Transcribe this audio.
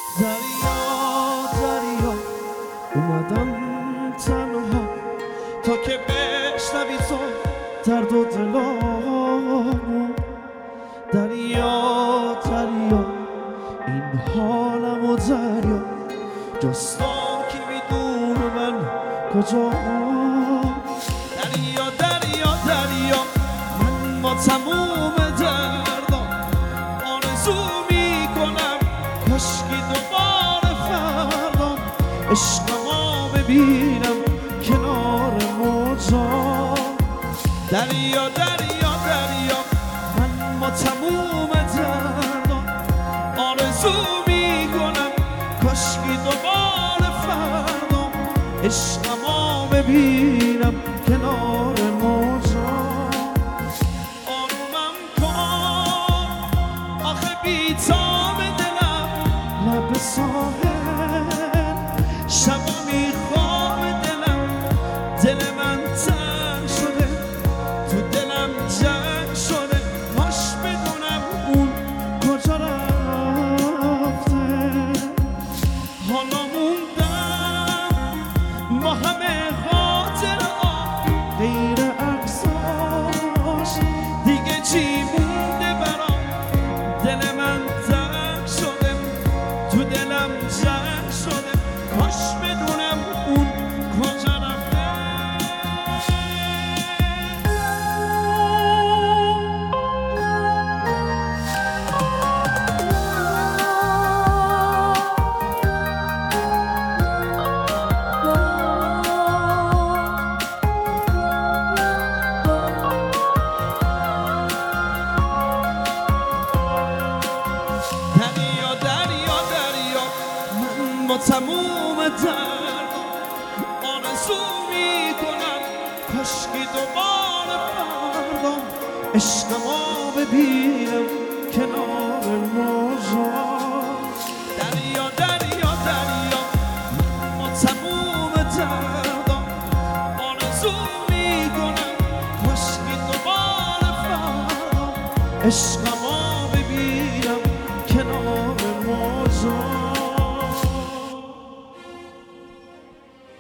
دریا اومدم تنها تا که بشنوی تو درد و دلامو. دریا این حالمو دریا جز تو کی میدونه من کجا. دریا من با تموم دردم آرزو میکنم کاشکی دوباره فردام عشقمو ببینم کنار موجا. دریا من با تموم دردم آرزو میکنم کاشکی دوباره فردام عشقمو ببینم کنار موجا. آرومم کن آخه بی‌تاب دلم لب ساحل شبا میخوام دل من تنگ شده تو دلم جنگ شده کاش بدونم اون کجا رفته. حالا موندم با همه خاطرها غیر عکساش دیگه چی مونده برام. دل من تنگ شده تو دلم جنگ شده کاش بدونم اون کجا رفته. دریا من با تموم دردم آرزو میکنم کاشکی دوباره فردام عشقمو ببینم کنار موجا. دریا من با تموم دردم آرزو میکنم کاشکی دوباره فردام عشقمو